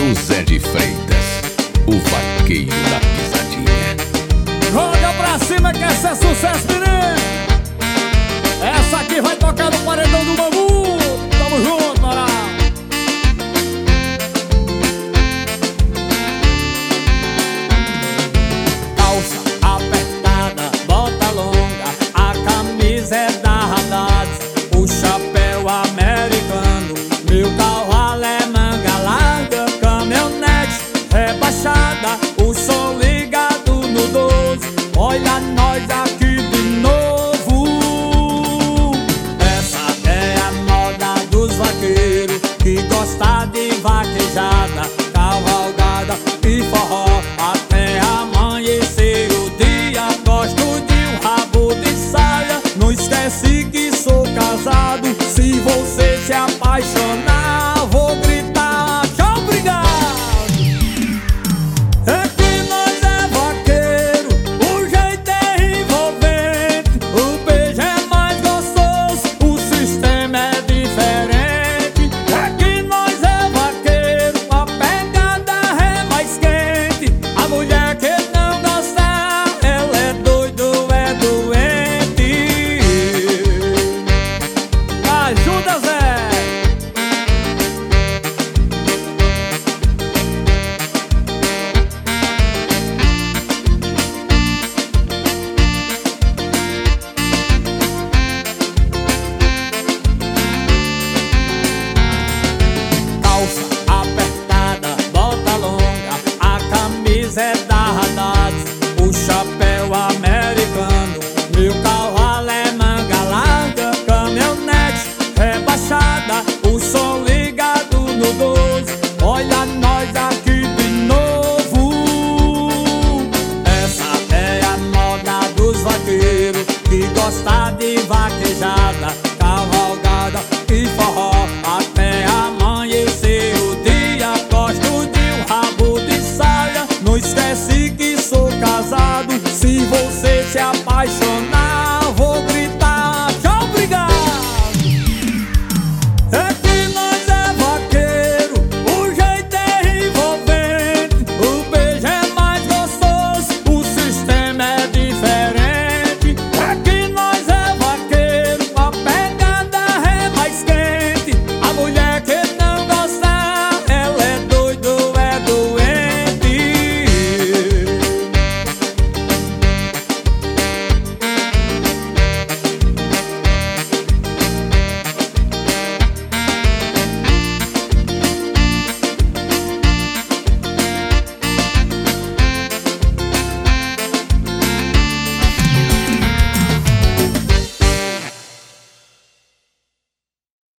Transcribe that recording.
José de Freitas, o vaqueiro da pisadinha. Joga pra cima que essa é sucesso, menino. Essa aqui vai tocar no paredão do bambu. Tamo junto, Pará. Calça apertada, bota longa, a camisa é da Haddad, o chapéu americano, meu carro é manga larga, caminhonete rebaixada, o som ligado no 12. Olha nós aqui de novo. Essa é a moda dos vaqueiros que gosta de vaquejada, cavalgada e forró até amanhecer o dia. Gosto de um rabo de saia, não esquece que sou casado. Se você se apaixonar, vou gritar tchau, obrigado. É que nós é vaqueiro, o jeito é envolvente, o beijo é mais gostoso, o sistema é diferente. É que nós é vaqueiro, a pegada é mais quente, a mulher que não gosta, ela é doido, é doente. Ajuda, Zé.